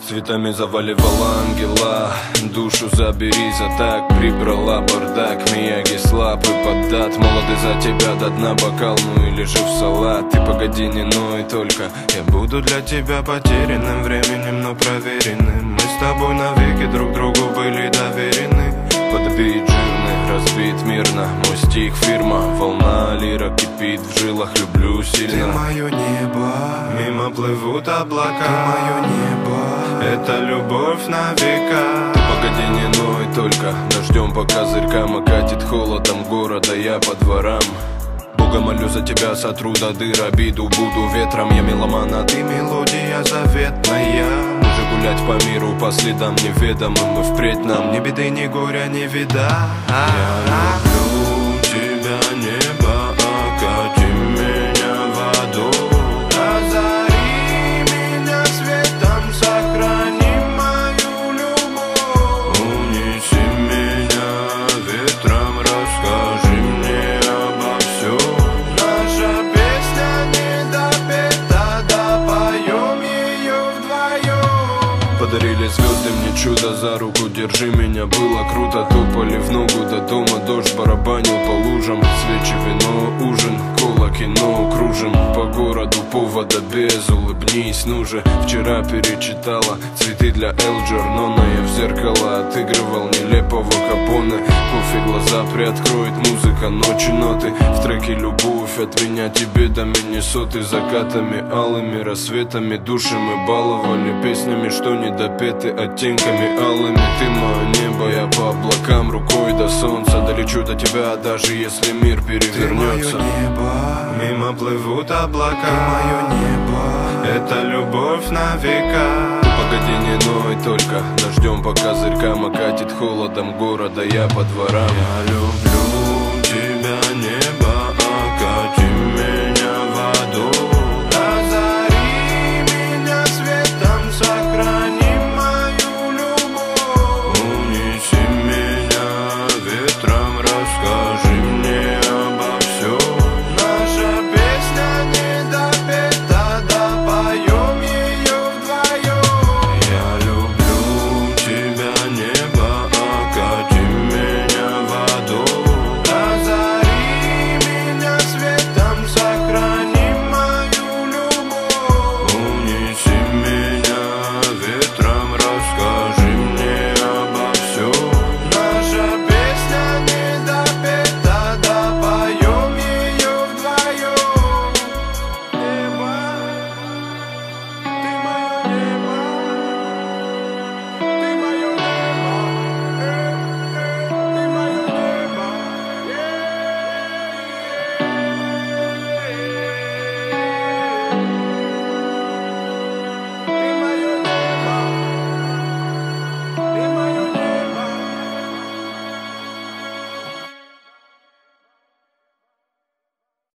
Цветами заваливала ангела, душу забери за так. Прибрала бардак, Мияги слаб и поддат. Молодый за тебя до дна бокал, ну или же в салат. Ты погоди, не ной только, я буду для тебя потерянным временем, но проверенным. Мы с тобой навеки друг другу были доверены. Подбит жирный, разбит мирно, мой стих фирма. Волна лира кипит в жилах, люблю сильно. Ты мое небо, мимо плывут облака. ты мое небо, это любовь на века. Погоди, не ной только, дождем по козырькам окатит холодом города я по дворам. Бога молю за тебя, сотру до дыр обиду, буду ветром. Я меломан, а ты мелодия заветная. Гулять по миру по следам неведомым, и впредь нам ни беды, ни горя не вида. Я люблю тебя, небо, окати меня водой. Озари меня светом, сохрани мою любовь. Унеси меня ветром, расскажи мне обо всем. Наша песня не допета, допоем ее вдвоем. Подарили звезды мне чудо, за руку держи меня, было круто. Топали в ногу до дома, дождь барабанил по лужам. Свечи, вино, ужин, кола, кино, кружим по городу, повода без, улыбнись, ну же. Вчера перечитала цветы для Элджернона. Я в зеркало отыгрывал нелепого Капоне. Кофе глаза приоткроет, музыка, ночи, ноты. В треке любовь от меня тебе до Миннесоты. Закатами алыми, рассветами души мы баловали. Песнями, что не допеты, оттенками алыми. Ты мое небо, я по облакам, рукой до солнца. Долечу до тебя, даже если мир перевернется. ты мое небо, мимо плывут облака. ты мое небо, это любовь на века. Погоди, не ной только, дождем по козырькам окатит холодом города я по дворам. Я люблю